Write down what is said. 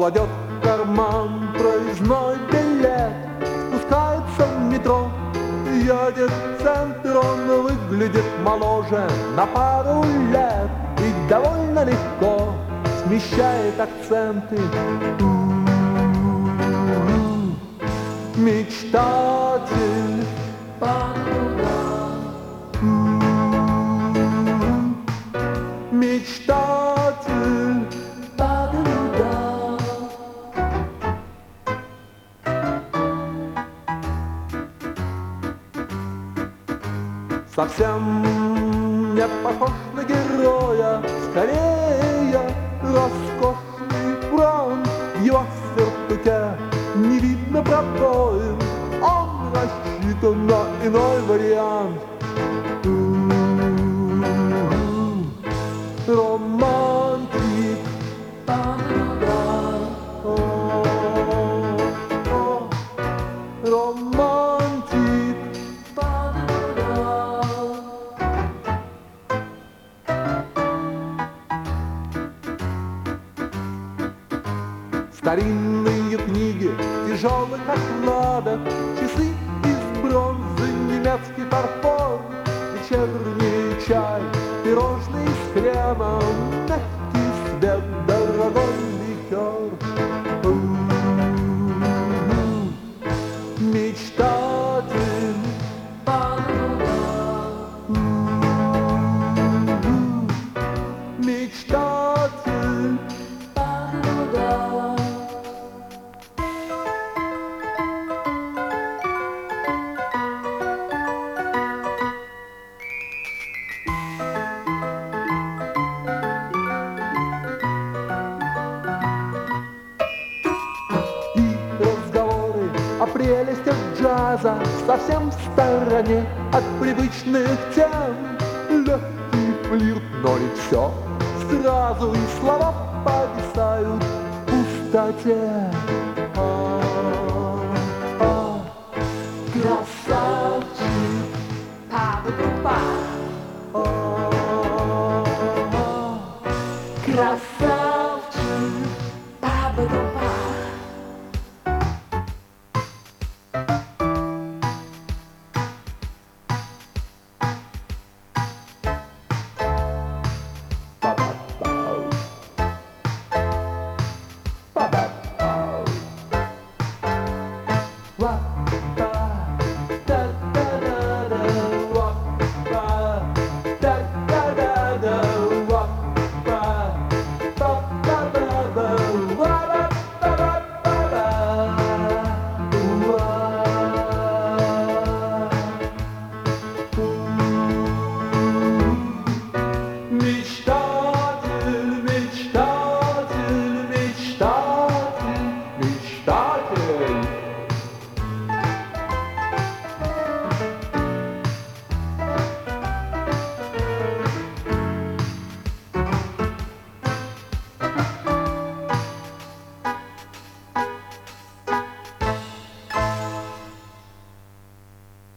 кладет в карман проездной билет, спускается в метро, едет в центр, он выглядит моложе на пару лет и довольно легко смещает акценты. Мечтатель, мечтатель, совсем не похож на героя, скорее роскошный франк в его сюртуке. Не видно пробоин, он рассчитан на иной вариант. Романтик, романтик. Старинные книги в тяжелых окладах, часы из бронзы, немецкий фарфор, вечерний чай, пирожные с кремом, мягкий свет, дорогой ликер. Мечтатель, мечтатель. О прелестях джаза совсем в стороне от привычных тем. Легкий флирт, но не все сразу, и слова повисают в пустоте. Красавчик, Па-па-па-па. красавчик.